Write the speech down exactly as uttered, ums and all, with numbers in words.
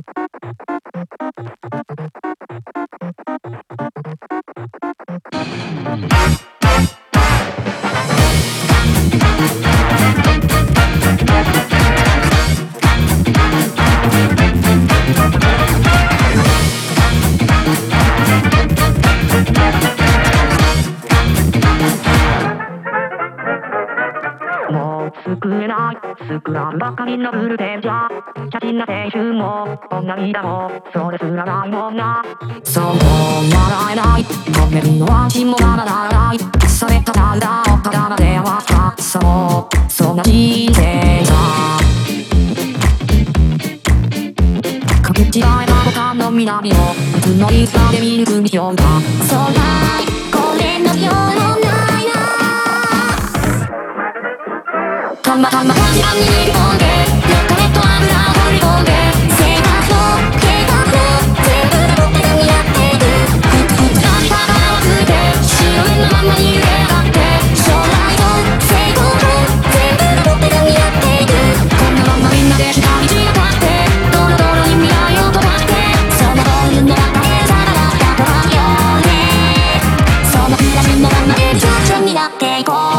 もう救えない救わんばかりのフルテンじゃ写真な青春も涙もそれすらないもんな。そう笑えないごめんの味もまだならないそれただ裏をただまではったそうそんな人生さかけ違えたボタンの南をいつのいつまで見抜く必要がそうないこれのようないなたまたまこちらに入り込んでロケット油を振り込んで生活の計画を全部で僕がやっていくふつふつとした顔をついて白目のままに揺れ上がって将来と成功と全部で僕がやっていくこんなままみんなで光散らかってドロドロに未来を飛ばしてそのゴールの中でさらったとはよねその暮らしのままで順調になっていこう